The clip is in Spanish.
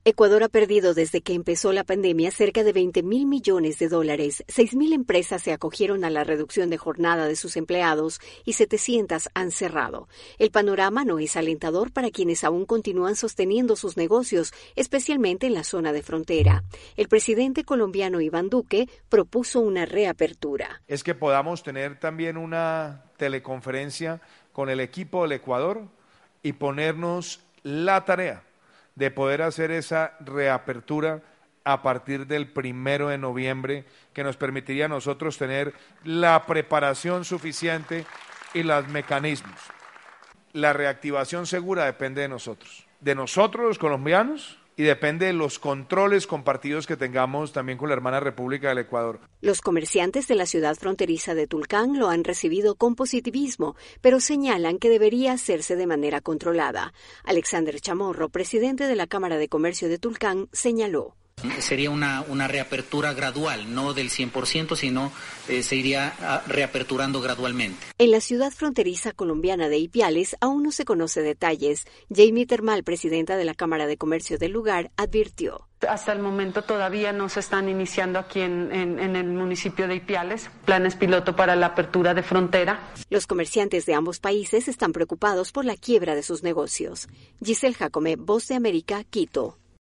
Ecuador ha perdido desde que empezó la pandemia cerca de 20.000 millones de dólares. 6.000 empresas se acogieron a la reducción de jornada de sus empleados y 700 han cerrado. El panorama no es alentador para quienes aún continúan sosteniendo sus negocios, especialmente en la zona de frontera. El presidente colombiano Iván Duque propuso una reapertura. Es que podamos tener también una teleconferencia con el equipo del Ecuador y ponernos la tarea de poder hacer esa reapertura a partir del 1 de noviembre, que nos permitiría a nosotros tener la preparación suficiente y los mecanismos. La reactivación segura depende de nosotros los colombianos, y depende de los controles compartidos que tengamos también con la hermana República del Ecuador. Los comerciantes de la ciudad fronteriza de Tulcán lo han recibido con positivismo, pero señalan que debería hacerse de manera controlada. Alexander Chamorro, presidente de la Cámara de Comercio de Tulcán, señaló. Sería una reapertura gradual, no del 100%, sino se iría reaperturando gradualmente. En la ciudad fronteriza colombiana de Ipiales aún no se conoce detalles. Jamie Termal, presidenta de la Cámara de Comercio del lugar, advirtió. Hasta el momento todavía no se están iniciando aquí en el municipio de Ipiales planes piloto para la apertura de frontera. Los comerciantes de ambos países están preocupados por la quiebra de sus negocios. Giselle Jacome, Voz de América, Quito.